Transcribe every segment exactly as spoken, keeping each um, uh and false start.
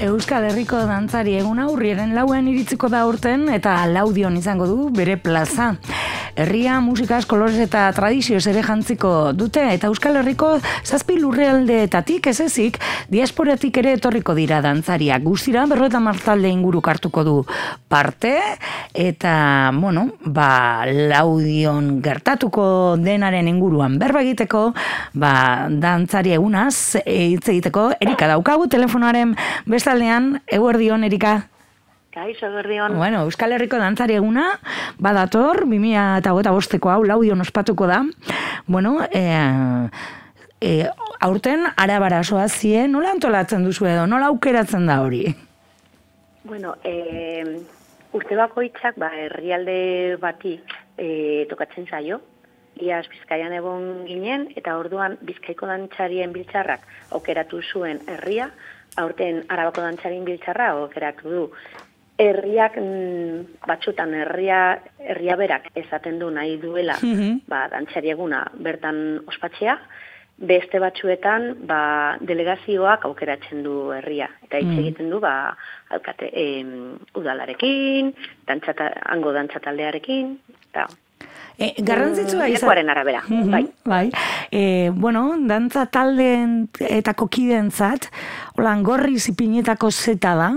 Euskal Herriko dantzari eguna urriaren lauan iritziko da urten eta Laudion izango du bere plaza. Herria, musikaz, kolorez eta tradizioz ere jantziko dute eta Euskal Herriko zazpi lurraldeetatik ez ezik diasporatik ere etorriko dira dantzariak. Guztira berrogeita hamar talde inguruk hartuko du parte eta, bueno, ba, Laudion gertatuko denaren inguruan berba egiteko, ba, dantzari egunaz hitz egiteko Erika daukagu telefonoaren bestaldean. Eguerdion, Erika. Kaixo, eguerdion. Bueno, Euskal Herriko dantzari eguna badator, bi mila hogeita bosteko hau Laudion ospatuko da. Bueno, eh, eh, aurten Arabara zoazie, nola antolatzen duzu edo, nola aukeratzen da hori? Bueno, eh, urte bakoitzak, ba, herrialde bati eh, tokatzen zaio. Iaz Bizkaian egon ginen, eta orduan Bizkaiko dantzarien biltzarrak aukeratu zuen herria, aurten Arabako dantzarien biltzarra aukeratu du. Herriak, batzutan herria, herria berak esaten du nahi duela, ba, dantzari eguna bertan ospatzea, beste batzuetan ba, delegazioak aukeratzen du herria. Eta hitz egiten du ba, alkate, em, udalarekin, dantzata, hango dantzataldearekin, eta... E, garrantzitsua izan... Lekuaren arabera, mm-hmm, bai. bai. E, bueno, dantza taldeen eta kokidentzat, holan gorri zipinetako zeta da,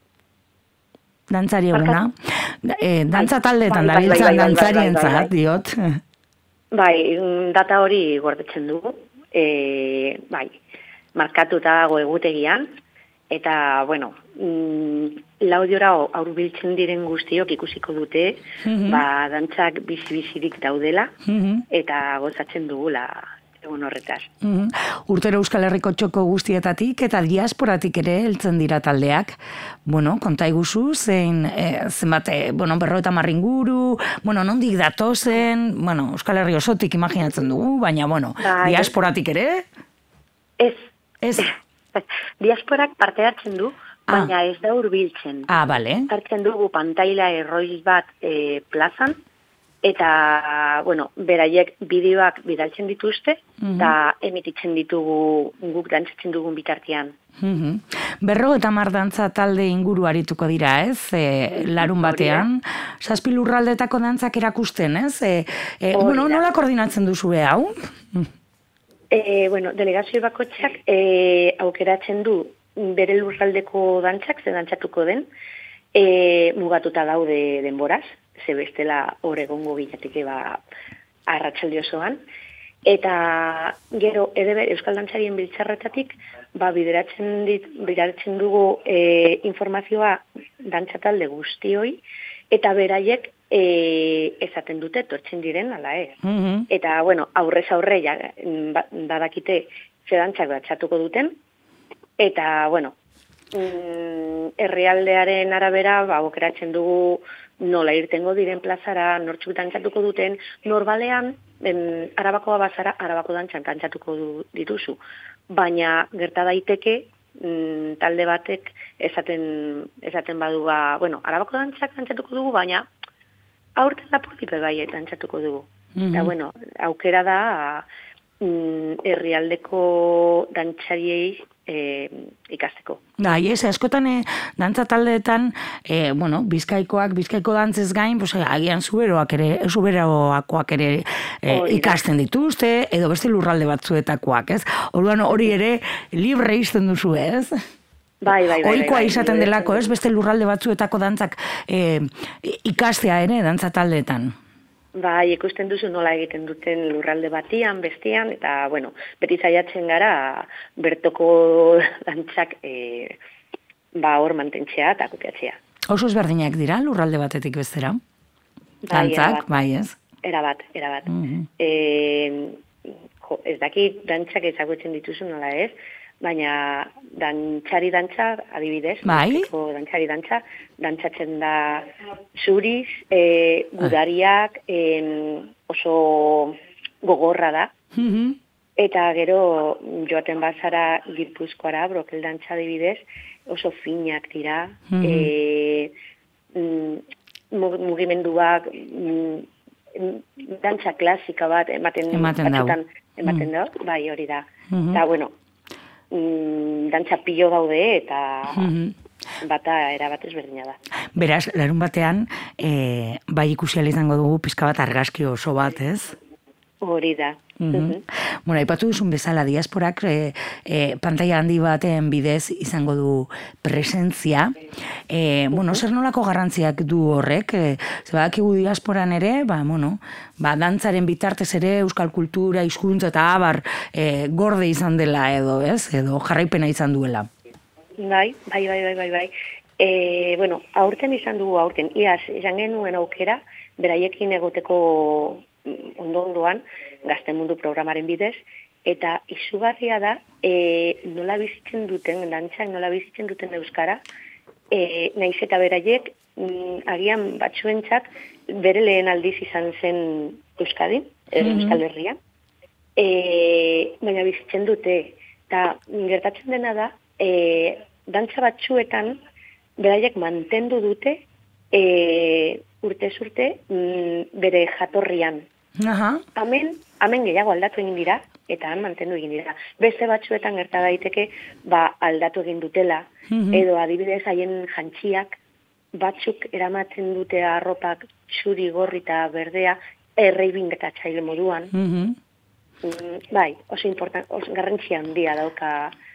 dantzari eguna. E, dantza taldeetan da biltzan dantzarientzat, diot. Bai, data hori gordetzen dugu, e, bai, markatuta dago egutegian, eta, bueno, mm, Laudiora aurbiltzen diren guztiok ikusiko dute, mm-hmm. ba, dantzak bizi-bizirik daudela, mm-hmm. eta gozatzen dugula egun horretaz. Mm-hmm. Urtero Euskal Herriko txoko guztietatik eta diasporatik ere heltzen dira taldeak. Bueno, konta iguzu, zein, e, zenbat, e, bueno, berrogeita hamar inguru, bueno, nondik datozen, bueno, Euskal Herri osotik imaginatzen dugu, baina, bueno, bai, diasporatik ere? Ez. Ez. Diasporak parte hartzen du, baina ah. ez da hurbiltzen. Ah, bale. Hartzen dugu pantaila erroiz bat e, plazan, eta, bueno, beraiek bideoak bidaltzen dituzte, eta mm-hmm. emititzen ditugu guk dantzatzen dugun bitartean. Mm-hmm. Berro eta mar dantza talde inguru arituko dira, ez? E, larun batean. Zazpi lurraldetako dantzak erakusten, ez? E, e, bueno, nola koordinatzen duzue hau? E, bueno, delegazio bakoitzak e, aukeratzen du bere lurraldeko dantzak, ze dantzatuko den, e, mugatuta daude denboraz, ze bestela hor egongo gilateke ba, arratsalde osoan, eta gero edeber Euskal Dantzarien biltzarretatik ba, bideratzen, dit, bideratzen dugu e, informazioa dantzatalde guztioi, eta beraiek E, esaten dute, tortzen diren, ala ez. Mm-hmm. Eta, bueno, aurrez aurre, ja, badakite, zedantzak batxatuko duten, eta, bueno, mm, herrialdearen arabera, ba, okeratzen dugu nola irtengo diren plazara, nortzuk dantzatuko duten, norbalean, em, arabakoa bazara, arabako dantzan dantzatuko du, dituzu. Baina, gerta daiteke, mm, talde batek esaten, esaten badu, ba, bueno, arabako dantzak dantzatuko dugu, baina, aurten lapurtipe bai eta antzatuko dugu. Mm-hmm. Eta, bueno, aukera da mm, herrialdeko dantzariei e, ikasteko. Bai, ez, askotan e, dantza taldeetan, e, bueno, bizkaikoak, bizkaiko dantzez gain, pues, agian zuberoak ere, zuberoakoak ere e, ikasten dituzte, edo beste lurralde batzuetakoak, ez? Orduan hori ere libre izten duzu, ez? Bai, bai, bai. Ohikoa bai, izaten bai, delako, ez? Beste lurralde batzuetako dantzak e, ikastea ere, dantza taldeetan. Bai, ikusten duzu nola egiten duten lurralde batian, bestian, eta, bueno, beti zaiatzen gara bertoko dantzak e, ba hor mantentzea eta kopiatzea. Oso ezberdinak dira lurralde batetik bestera? Bai, dantzak, bai, ez? Erabat, erabat. Mm-hmm. E, jo, ez dakit dantzak ezagutzen dituzu nola ez, baina dantzari dantza, adibidez, bai? dantzari dantza, dantzatzen da zuriz, e, gudariak, e, oso gogorra da, mm-hmm. eta gero joaten bazara Gipuzkoara, brokel dantza adibidez, oso finak dira, mm-hmm. e, mugimenduak, dantza klasika bat ematen, ematen batzutan, ematen mm. da, bai hori da. Mm-hmm. Eta, bueno, mm, dantza pilo daude eta mm-hmm. bata erabatez berdina da. Beraz, larun batean, e, bai ikusi izango dugu pizka bat argazki oso bat, ez? Hori da. Mm-hmm. Bueno, aipatu duzun bezala, diasporak e, e, pantalla handi baten bidez izango du presentzia. E, bueno, zer nolako garrantziak du horrek? E, Zebadakigu diasporan ere, ba, bueno, ba, dantzaren bitartez ere euskal kultura, hizkuntza eta abar e, gorde izan dela edo, ez? Edo jarraipena izan duela. Bai, bai, bai, bai, bai, bai. E, bueno, aurten izan dugu aurten. Iaz, izan genuen aukera, beraiekin egoteko ondo-ondoan, Gazte Mundu programaren bidez, eta izugarria da, e, nola bizitzen duten, dantzak nola bizitzen duten euskara, e, naiz eta beraiek, mm, agian batzuentzat, bere lehen aldiz izan zen Euskadin, mm-hmm. Euskal Herrian, e, baina bizitzen dute, eta gertatzen dena da, e, dantza batzuetan, beraiek mantendu dute, e, urtez urte, mm, bere jatorrian. Aha. Hemen, hemen gehiago aldatu egin dira, eta han mantendu egin dira. Beste batzuetan gerta daiteke, ba, aldatu egin dutela, mm-hmm. edo adibidez haien jantziak, batzuk eramaten dute arropak zuri, gorri eta berdea, erreibingetatzaile moduan. Mm-hmm. Mm, bai, oso important, oso garrantzia handia dauka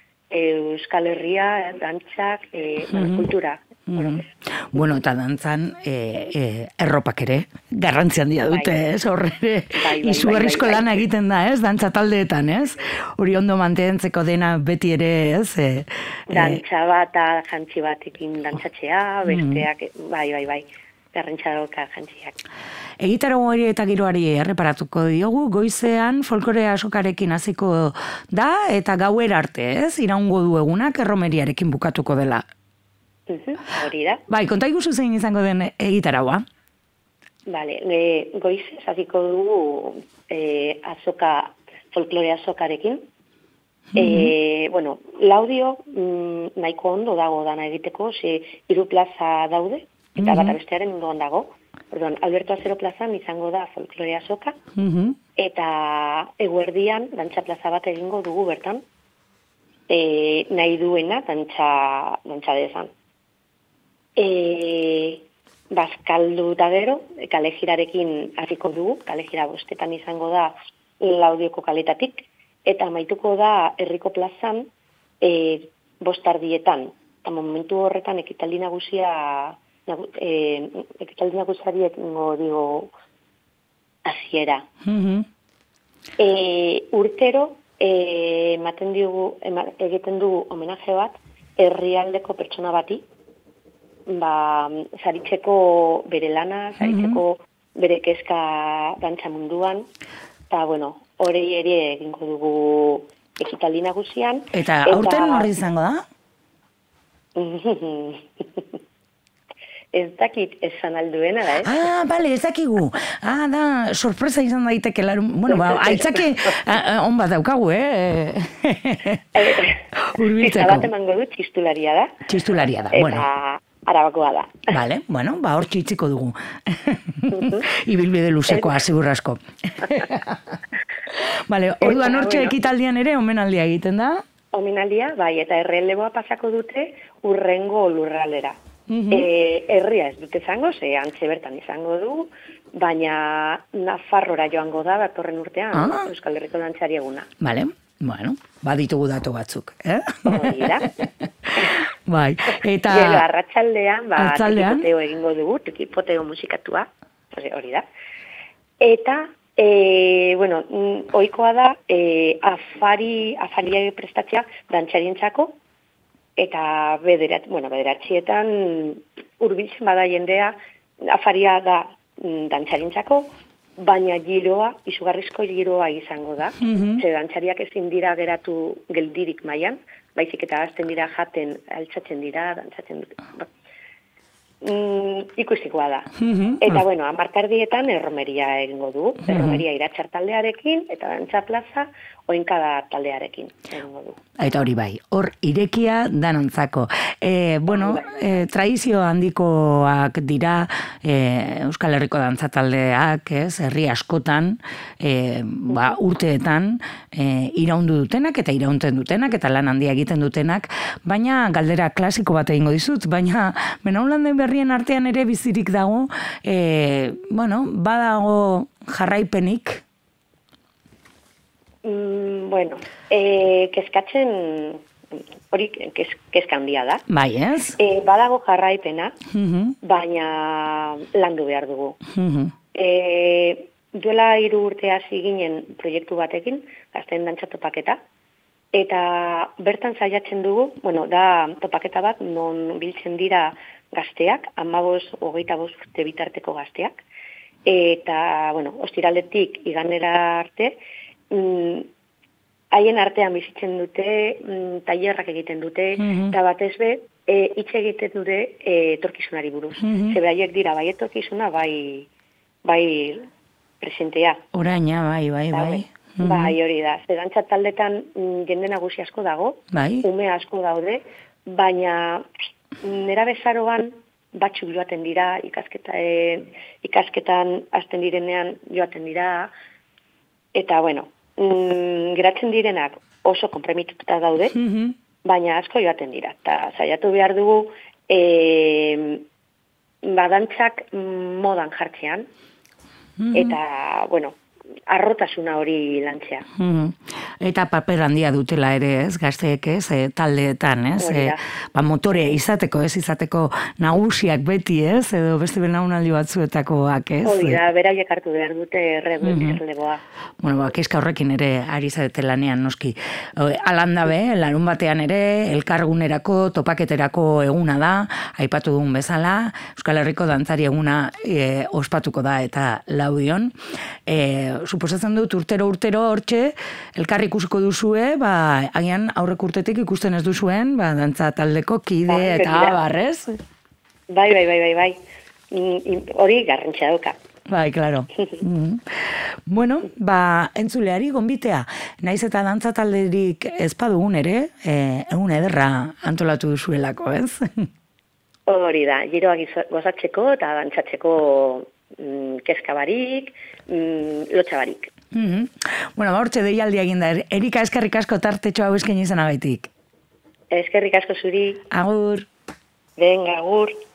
Euskal Herria, dantzak, e, mm-hmm. kultura. Mm-hmm. Bueno, eta dantzan e, e, erropak ere, garrantzi handia dute, bai. Ez? Horre, bai, bai, izugarrizko bai, bai, bai. Lana egiten da, ez? Dantza taldeetan, ez? Hori ondo mantentzeko dena beti ere, ez? E, dantza bat, jantzi batekin dantzatzea, besteak, mm. bai, bai, bai. Garrantzaroka jantziak. Egitaro hori eta giroari erreparatuko diogu, goizean folklore asokarekin hasiko da, eta gauera arte, ez? Iraungo du egunak erromeriarekin bukatuko dela. Hori da. Bai, konta iguzu zein izango den egitaraua? Bale, e, goizez hasiko dugu e, azoka, folklore azokarekin. Mm-hmm. E, bueno, laudio mm, nahiko ondo dago dana egiteko, ze hiru plaza daude, eta mm-hmm. bata bestearen ondoan dago. Orduan, Alberto Azero plazan izango da folklore azoka, mm-hmm. eta eguerdian dantza plaza bat egingo dugu bertan, e, nahi duena dantza, dantza dezan. E, Bazkaldu eta gero, kalejirarekin hasiko dugu, kalejira bostetan izango da laudioko kaletatik, eta amaituko da herriko plazan e, bostardietan. Eta momentu horretan ekitaldi nagusia, nagu, e, ekitaldi nagusiari ekingo digo hasiera. Mm-hmm. E, urtero, e, ematen digu, ema, egiten dugu homenaje bat, herrialdeko pertsona bati, ba, zaritzeko bere lana, zaritzeko mm-hmm. bere kezka dantza munduan, eta, bueno, hori ere egingo dugu ekitaldi nagusian. Eta aurten horri izango da? Ez dakit esan alduena da, eh? Ah, bale, ez dakigu. Ah, da, sorpresa izan daiteke larun. Bueno, ba, aitzake on bat daukagu, eh? Urbiltzeko. Eta bat emango du txistularia da. Txistularia da, eta bueno. Arabakoa da. Vale, bueno, ba, hor txitziko dugu. Ibilbide luzekoa, segura asko. Vale, orduan hortxe bueno, ekitaldian ere omenaldia egiten da? Omenaldia, bai, eta erreleboa pasako dute urrengo lurraldera. Mm-hmm. E, herria ez dute zango, ze antxe bertan izango du, baina Nafarrora joango da, datorren urtean, ah. Euskal Herriko dantzari eguna. Vale, bueno, baditugu datu batzuk, eh? Hori da. Bai, eta... Gero, arratsaldean, ba, arratsaldean? tekipoteo egingo dugu, tekipoteo musikatua, hori da. Eta, e, bueno, ohikoa da, e, afari, afaria prestatzea dantzarientzako, eta bederat, bueno, bederatxietan hurbiltzen bada jendea, afaria da dantzarientzako, baina giroa, izugarrizko giroa izango da. Mm-hmm. Ze dantzariak ezin dira geratu geldirik mailan, baizik eta hasten dira jaten, altzatzen dira, dantzatzen dute. mm, ikusikoa da. Eta, bueno, amartardietan erromeria egingo du. Erromeria iratxar taldearekin, eta dantza plaza, oinkada taldearekin egingo du. Eta hori bai, hor irekia danontzako. E, bueno, e, tradizio handikoak dira e, Euskal Herriko dantza taldeak, ez, herri askotan, e, ba, urteetan, e, iraundu dutenak eta iraunten dutenak, eta lan handia egiten dutenak, baina galdera klasiko bat egingo dizut, baina Benaulanden berrien artean ere bizirik dago, e, bueno, badago jarraipenik. Mm, bueno, e, kezkatzen, hori kez, kezka handia da. Bai, ez? E, badago jarraipena, Uh-huh. baina landu behar dugu. Uh-huh. E, duela hiru urte hasi ginen proiektu batekin, gazteen dantza topaketa, eta bertan saiatzen dugu, bueno, da topaketa bat, non biltzen dira gazteak, hamabost, hogeita bost urte bitarteko gazteak, eta, bueno, ostiraletik igandera arte, mm, haien artean bizitzen dute, mm, tailerrak egiten dute, Mhm. eta batez be, e, hitz egiten dute e, etorkizunari buruz. Mhm. Zebe haiek dira, bai etorkizuna, bai, bai presentea. Oraina, bai, bai, bai. Mhm. Bai, hori da. Ze dantza taldetan mm, jende nagusi asko dago, Bai. ume asko daude, baina nera bezaroan batzuk joaten dira, ikasketa, e, ikasketan hasten direnean joaten dira, eta bueno, mm, geratzen direnak oso konpromituta daude, Mhm. baina asko joaten dira. Eta saiatu behar dugu e, badantzak modan jartzean, Mhm. eta, bueno, arrotasuna hori lantzea. Mhm. Eta paper handia dutela ere, ez, gazteek, ez, e, taldeetan, ez, Hori da. e, ba, motore izateko, ez, izateko nagusiak beti, ez, edo beste belaunaldi batzuetakoak, ez. Hori da, beraiek hartu behar dute Mhm. erreleboa. Bueno, ba, kezka horrekin ere ari zarete lanean, noski. Alandabe, larun batean ere, elkargunerako, topaketerako eguna da, aipatu dugun bezala, Euskal Herriko dantzari eguna e, ospatuko da eta Laudion. E, suposatzen dut urtero urtero hortxe, elkarri ikusiko duzue, ba, agian aurrek urtetik ikusten ez duzuen, ba, dantza taldeko kide Bai, eta begira. abarrez. Bai, bai, bai, bai, bai. Mm, im- Hori garrantzia dauka. Bai, claro. Mhm. Bueno, ba, entzuleari gonbitea. Naiz eta dantza talderik ez badugun ere, e, egun ederra antolatu duzuelako, ez? Hori da, giroa gizo- gozatzeko eta dantzatzeko mm, kezka barik, mm, lotxa barik. Mhm. Bueno, ba, hortxe deialdia egin da. Erika, eskerrik asko tartetxo hau eskaini izanagaitik. Eskerrik asko zuri, Agur. venga, agur.